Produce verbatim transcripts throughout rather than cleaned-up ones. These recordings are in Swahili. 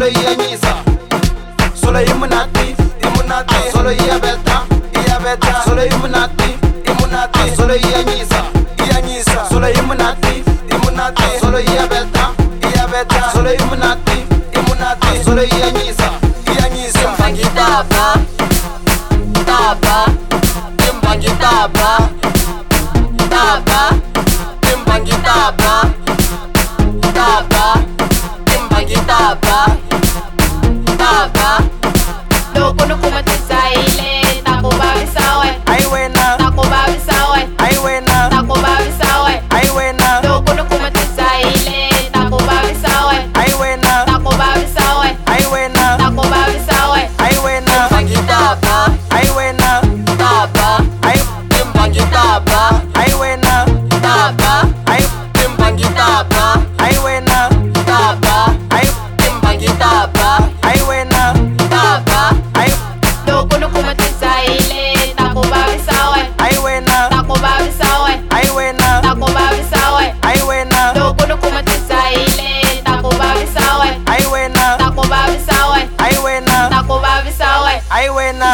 solo iyanyisa, solo imunati, imunati, solo iyabeta, iyabeta, solo imunati, imunati, solo iyanyisa, iyanyisa, solo imunati, imunati, solo iyabeta, iyabeta, solo imunati, imunati, solo iyanyisa, iyanyisa. Timbangi tapa, tapa, timbangi tapa, tapa, timbangi tapa, tapa, timbangi tapa, tapa. Loko no kumatisaile, tako babisawe, Ay wena, tako babisawe, ay wena, tako babisawe. ay wena, Loko no kumatisaile, tako babisawe, ay wena, tako babisawe, ay wena, tako babisawe. ay wena, Timbangi tapa, ay wena, tapa, ay timbangi tapa, ay wena, tapa, ay timbangi tapa, ay wena, tapa, ay timbangi tapa, ay wena, tapa. ay Loko no kumatisaile, tako babisawe, ay wena, tako babisawe, ay wena, tako babisawe. ay wena, Loko no kumatisaile, tako babisawe, ay wena, tako babisawe, ay wena, tako babisawe. ay wena.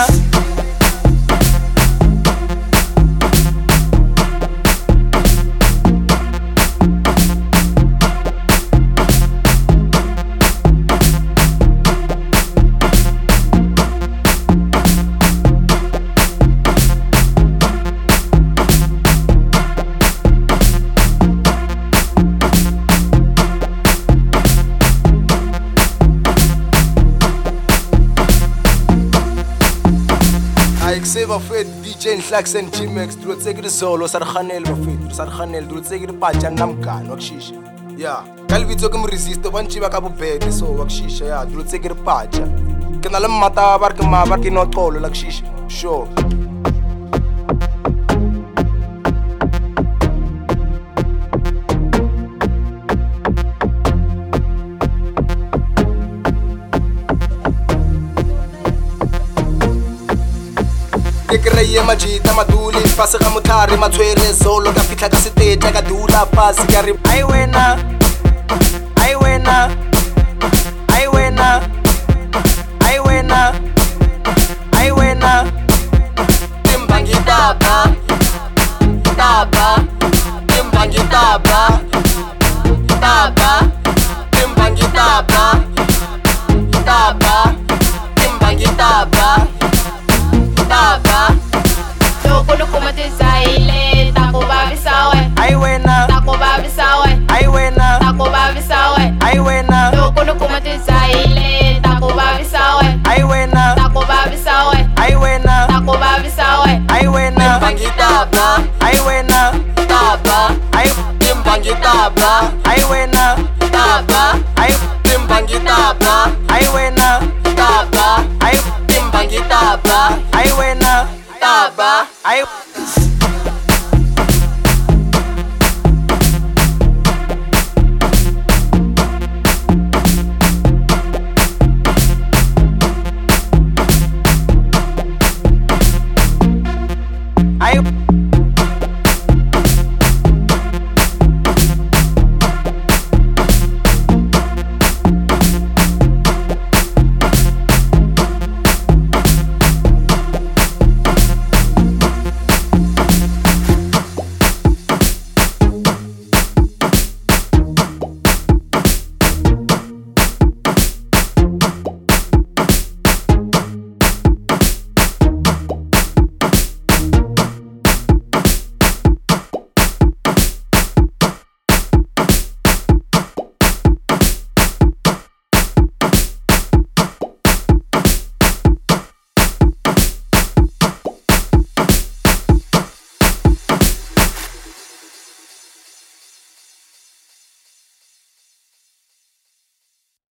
Ayikuseva bafethu D J Nhlax and G Max drotsekile solo sarikhanele bafethu sarikhanele drotsekile paja namgani wakushisha ya kalibitso ke mo resist ba ntšiba ka bobete so wakushisha ya drotsekile paja ke na le mmata ba re ke ma ba ke no qolo la kushisha sure. Ke kreye majita maduli fase ga mothare matshwere solo ka fitla ka stage ka dula fase ka re ai wena ai wena ai wena ai wena ai wena. Timbangi tapa, tapa, timbangi tapa, tapa, timbangi tapa, tapa, timbangi tapa, tapa. Loko no kumatisaile, tako babisawe, Ai wena tako babisawe, ai wena tako babisawe. ai wena Loko no kumatisaile, tako babisawe, ai wena tako babisawe, ai wena tako babisawe. ai wena Timbangi tapa, ai wena tapa, ai timbangi tapa, ai wena tapa, ai timbangi tapa, ai wena tapa, ai timbangi tapa, ai wena tapa. ai